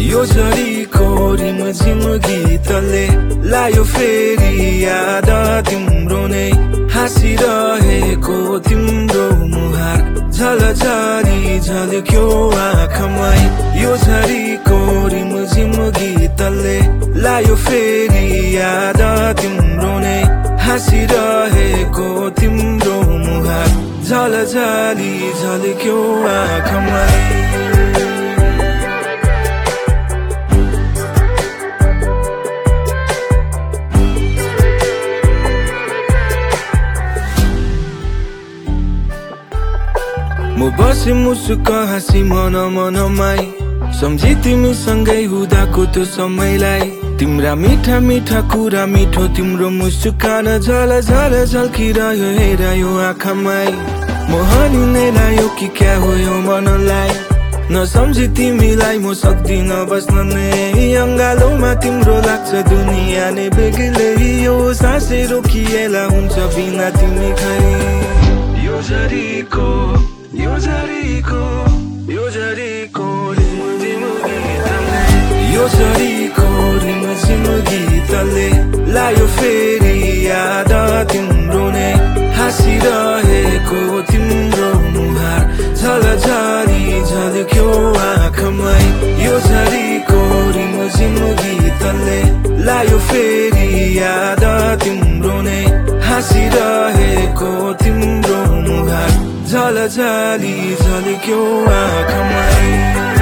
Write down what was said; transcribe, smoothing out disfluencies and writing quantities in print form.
यो झरीको रिमझिम गीतले लायो फेरि याद तिम्रो नै हाँसिरहेको तिम्रो मुहार झलझली झल्क्यो आँखामै यो झरीको रिमझिम गीतले लायो फेरि याद तिम्रो नै हाँसिरहेको तिम्रो मुहार झलझली झल्क्यो आँखामै म बसे मुसुक हाँसी मन मनमाई सम्झी तिमीसँगै हुँदाको त्यो समयलाई तिम्रा मिठा मिठा कुरा मिठो तिम्रो मुस्कान झल झल झल्किरह्यो हेर यो आँखामै मोहनी नै लाग्यो कि क्या हो यो मनलाई नसम्झी तिमीलाई म सक्दिन बस्न नै अङ्गालोमा तिम्रो लाग्छ दुनिया नै बेग्लै यो सासै रोकिएला हुन्छ बिना तिमी खै यो झरीको रिमझिम गीतले लायो फेरि याद तिम्रो नै हाँसिरहेको तिम्रो मुहार झलझली झल्क्यो आँखामै यो झरीको रिमझिम गीतले लायो फेरि याद तिम्रो नै हाँसिरहेको तिम्रो मुहार झलझली झल्क्यो आँखामै